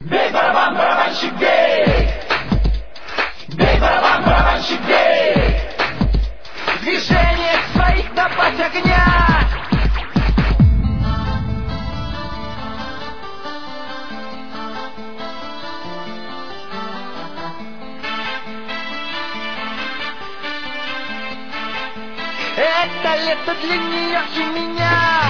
Бей барабан, барабанщик, бей! Бей барабан, барабанщик, бей! Движение своих добавь огня! Это лето для нее и меня.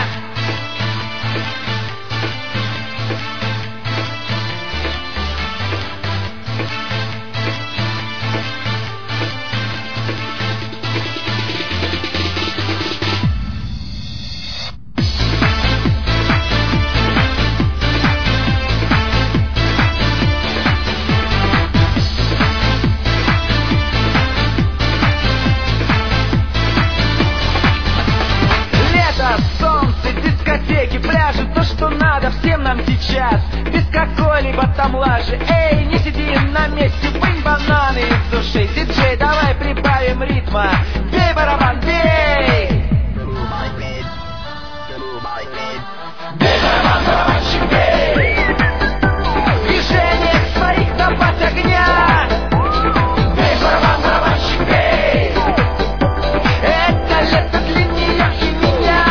Пляжи, то, что надо всем нам сейчас, без какой-либо там лажи. Эй, не сиди на месте, вынь бананы из души. Диджей, давай прибавим ритма. Бей барабан, бей! Бей барабан, барабанщик, бей! Движение своих добавь огня! Бей барабан, барабанщик, бей! Это лето для нее и меня.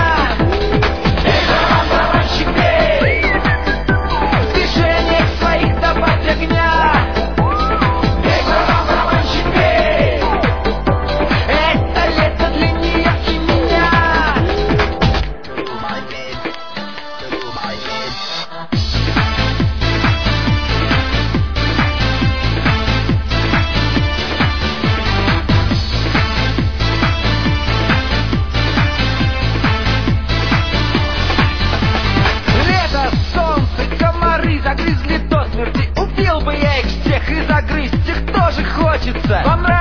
Движение своих добавь огня. Бей барабан, барабанщик, бей! Это лето для нее и меня. Лето, солнце, комары загрызли до смерти. Убил бы я их всех и загрызть их тоже хочется. Вам нравится?